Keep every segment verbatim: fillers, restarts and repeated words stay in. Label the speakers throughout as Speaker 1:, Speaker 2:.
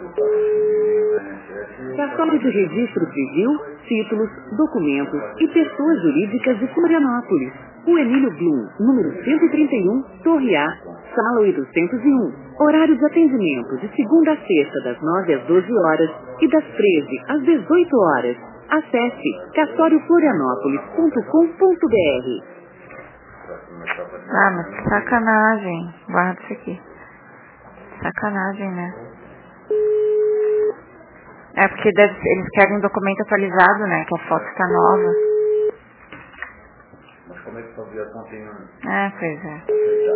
Speaker 1: Cartório de Registro Civil, títulos, documentos e pessoas jurídicas de Florianópolis. O Emílio Blum, número cento e trinta e um, Torre A, sala oitocentos e um. Horário de atendimento de segunda a sexta, das nove às doze horas e das treze às dezoito horas. Acesse cartório florianópolis ponto com ponto br.
Speaker 2: Ah, mas sacanagem. Guarda isso aqui. Sacanagem, né? É porque deve, eles querem um documento atualizado, né? Que a foto está nova.
Speaker 3: Mas como é que fazia ontem?
Speaker 2: É, pois é.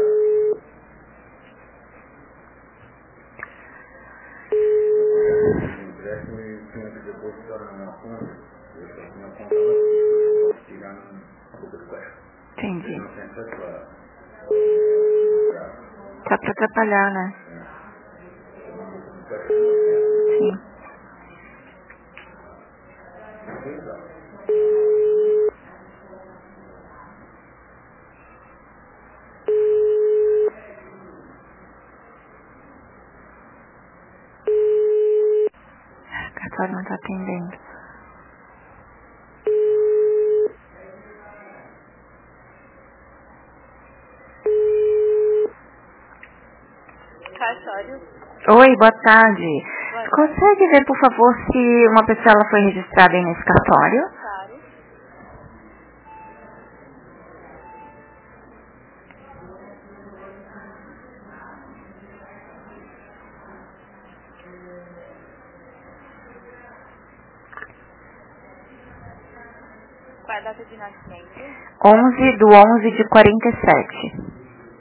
Speaker 3: Empréstimo e tinha que depositar numa conta. Eu só tinha conta lá, eu posso tirar no Google Quest.
Speaker 2: Entendi.
Speaker 3: Não tem acesso a...
Speaker 2: Tá pra atrapalhar, né?
Speaker 3: É.
Speaker 2: Sim. O cartório não tá atendendo.
Speaker 4: Cartório.
Speaker 2: Oi, boa tarde.
Speaker 4: Boa tarde.
Speaker 2: Consegue ver, por favor, se uma pessoa ela foi registrada aí nesse cartório?
Speaker 4: Claro. Qual é a data de nascimento?
Speaker 2: onze do onze de quarenta e sete.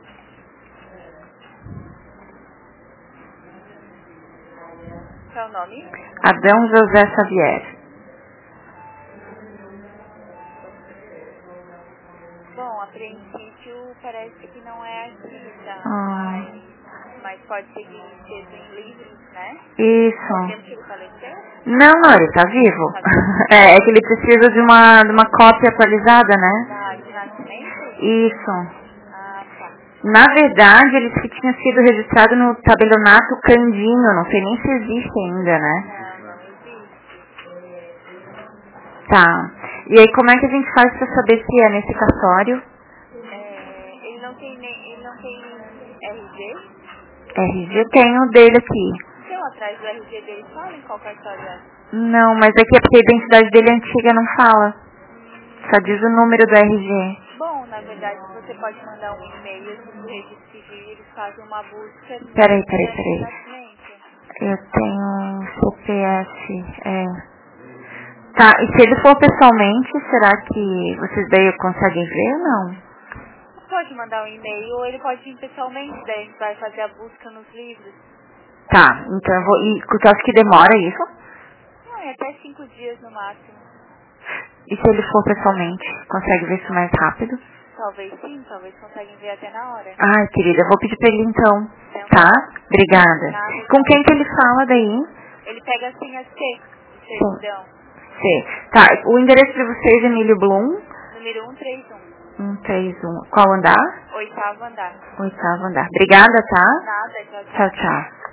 Speaker 4: Qual é o nome?
Speaker 2: Adão José Xavier.
Speaker 4: Bom, a princípio parece que não é aqui, tá?
Speaker 2: Ah,
Speaker 4: Mas, mas pode ser que esteja em livros, né?
Speaker 2: isso.
Speaker 4: Temos que ele faleceu?
Speaker 2: Não, não, ele tá vivo.
Speaker 4: Tá vivo?
Speaker 2: É, é que ele precisa de uma, de uma cópia atualizada, né?
Speaker 4: Da de nascimento?
Speaker 2: Isso.
Speaker 4: Ah, tá.
Speaker 2: Na verdade, ele que tinha sido registrado no tabelionato Candinho, não sei nem se existe ainda, né?
Speaker 4: Não, não existe.
Speaker 2: Tá. E aí, como é que a gente faz pra saber se é nesse cartório?
Speaker 4: É, ele não tem nem, ele não tem R G?
Speaker 2: R G, tenho o dele aqui.
Speaker 4: Então, atrás do R G dele fala em qual cartório é?
Speaker 2: Não, mas aqui é porque a identidade dele é antiga, não fala. Só diz o número do R G.
Speaker 4: Bom, na verdade, você pode mandar um e-mail pro registro civil e eles fazem uma busca no
Speaker 2: Peraí, peraí,
Speaker 4: certidão de
Speaker 2: peraí.
Speaker 4: nascimento.
Speaker 2: Eu tenho C P F, é... Tá, e se ele for pessoalmente, será que vocês daí conseguem ver ou não?
Speaker 4: Pode mandar um e-mail ou ele pode vir pessoalmente, daí a gente vai fazer a busca nos livros.
Speaker 2: Tá, então eu vou... E tu acha que demora isso?
Speaker 4: Não, é até cinco dias no máximo.
Speaker 2: E se ele for pessoalmente, consegue ver isso mais rápido?
Speaker 4: Talvez sim, talvez conseguem ver até na hora.
Speaker 2: Ai, querida, eu vou pedir pra ele então.
Speaker 4: Então,
Speaker 2: Tá? Obrigada.
Speaker 4: nada,
Speaker 2: Com quem que ele fala daí?
Speaker 4: ele pega assim a C, de certidão,
Speaker 2: C. Tá, o endereço de vocês é Emílio Blum,
Speaker 4: número cento e trinta e um,
Speaker 2: cento e trinta e um. Qual andar?
Speaker 4: oitavo andar.
Speaker 2: Oitavo andar. Obrigada, tá?
Speaker 4: Nada, tchau, tchau.
Speaker 2: Tchau, tchau.